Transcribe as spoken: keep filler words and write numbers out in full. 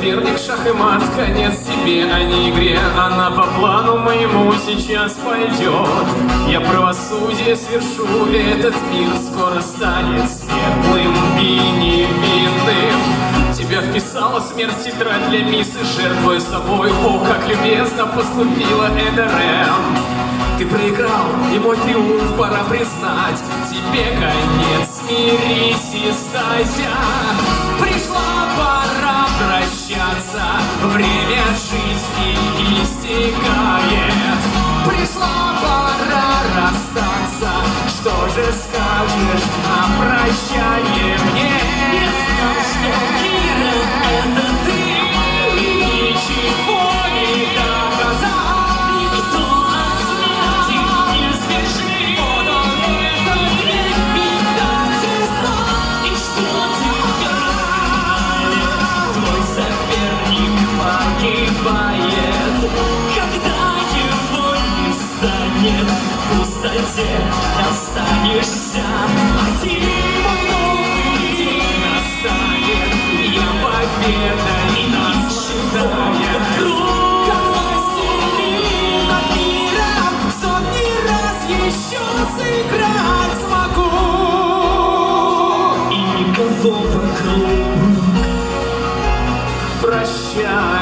соперник, шах и мат, конец себе, а не игре. Она по плану моему сейчас пойдет. Я правосудие свершу, и этот мир скоро станет светлым и невинным. Тебя вписала смерть в тетрадь для мисс, и жертвуя собой, о, как любезно поступила Эдерем. Ты проиграл, и мой триумф пора признать. Тебе конец, смирись и сдайся. Пришла пора прощаться, время жизни истекает. Пришла пора расстаться, что же скажешь на прощание мне? Я знал, что Кира — это ты, и ничего не доказал. Никто от смерти не сбежит. Вот он, этот век предательства. И что ты говоришь? Твой соперник погибает, когда его не станет. В пустоте останешься один. Мой новый день настанет, я победой нас ожидает. Как властелин над миром, сотни раз еще сыграть смогу. И никого вокруг. Прощай.